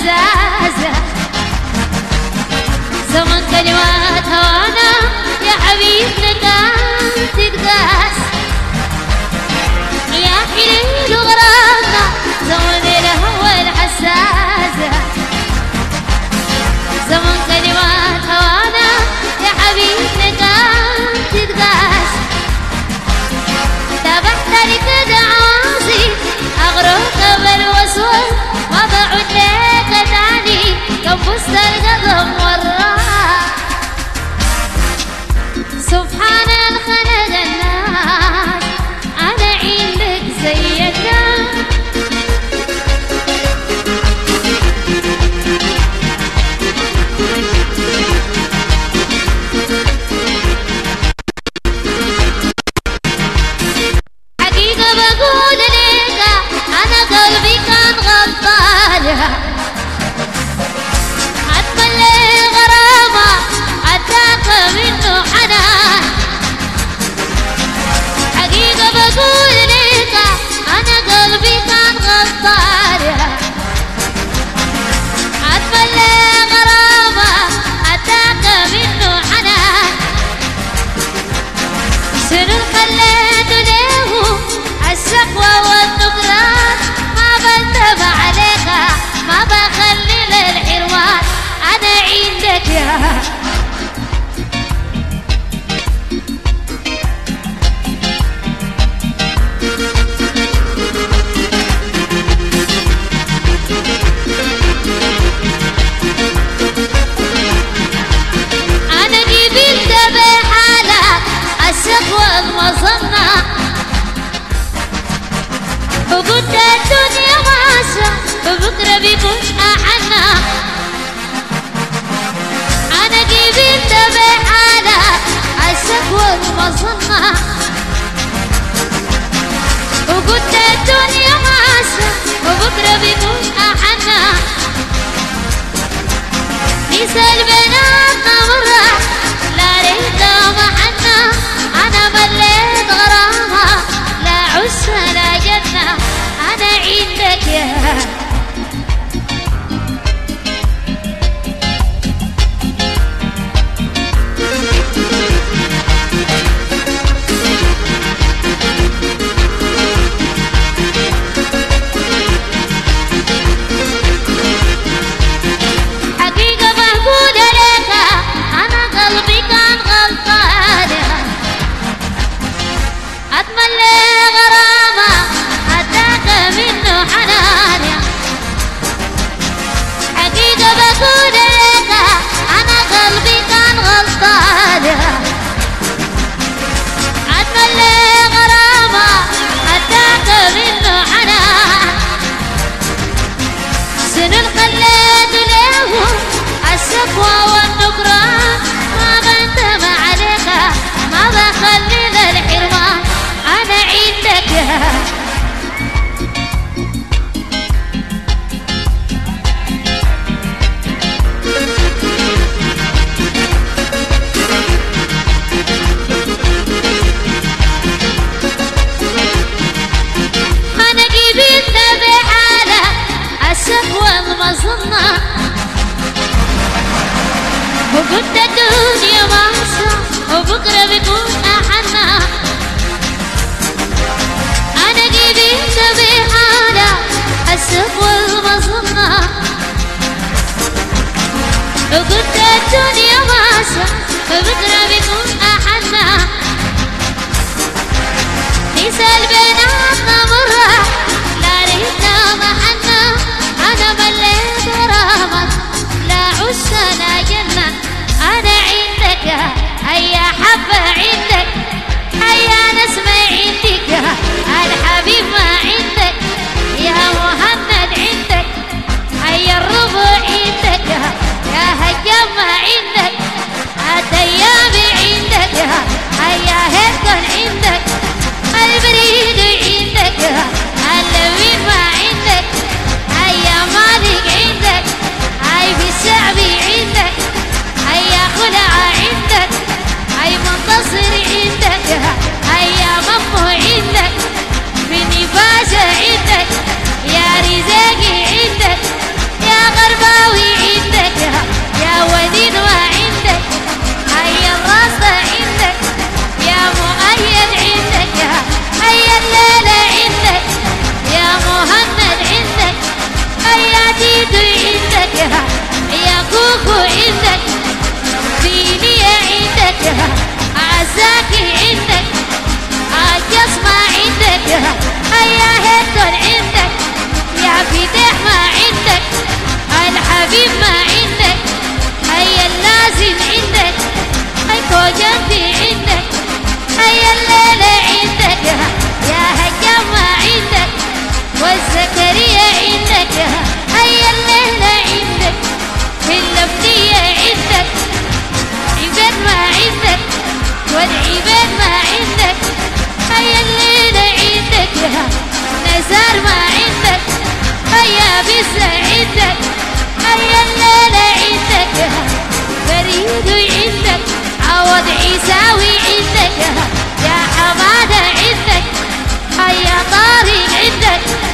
والحساسة، زمن كلمات هوانا يا حبيبنا كان تقداس، يا حليل وغرامنا زمن الهوى الحساسة، زمن كلمات هوانا يا حبيبنا كان تقداس، تابعت لك عواصي أغرق بالوسوس ما بعد لك تاني كبست القدم مرة، سبحان الخلق الناس أنا عندك زي الناس. حقيقة بقول لك أنا قلبي كان غلطان، أتمنى غرامة أتاك منه حنان، حقيقة بقول لك أنا قلبي كان غلطان، أتمنى غرامة أتاك منه حنان، شنو خليته له الشقوى والنكران، ما بندم عليك ما بخلي للحرمان، أنا عندك يا أنا قبلت بحالك الشقوى المظنة، وقلت الدنيا ماشية وبكرة بيكون أحنا، أنا قبلت بحالك الشقوى المظنة، وقلت الدنيا ماشية وبكرة بيكون أحنا، نسى البنات مرة لا ريتها محنا، أنا مليت غرامة لا عش لا جنة، أنا عندك يا حقيقة بقول لك أنا قلبي كان غلطان، أتمنى غرامة أتاك منه حنان، حقيقة بقول لك أنا قلبي كان غلطان، أتمنى غرامة أتاك منه حنان، شنو خليت له الشقوى والنكران، ما بندم عليك ما بخلي للحرمان، أنا عندك يا أنا قبلت بحالك الشقوى المظنة، وقلت الدنيا ماشية وبكرة بيكون أحنا، أنا قبلت بحالك الشقوى المظنة، وقلت الدنيا ماشية وبكرة بيكون أحنا، نسى البنات مرة لا ريتنا محنا، أنا مليت غرامك لا عش لا جنة، أنا عندك هيا حبة عندك هيا نسمة عندك، الحبيب ما عندك يا مهند عندك، هيا الربع عندك يا هجام ما عندك، الدياب عندك هيا هيكل عندك، البريد الزاكي عندك الجص ما عندك هيا هيدون عندك يا فتح ما عندك الحبيب ما عندك هيا اللازم عندك الكوجنتي عندك هيا الليلة عندك يا هجام ما عندك والزكريا عندك هيا الليلة عندك في اللبنية عندك عباد ما عندك والعباد ما عندك هيا الليلة عندك نزار ما عندك هيا بسة عندك هيا الليلة عندك فريد عندك عوض عيساوي عندك يا حمادة عندك هيا طارق عندك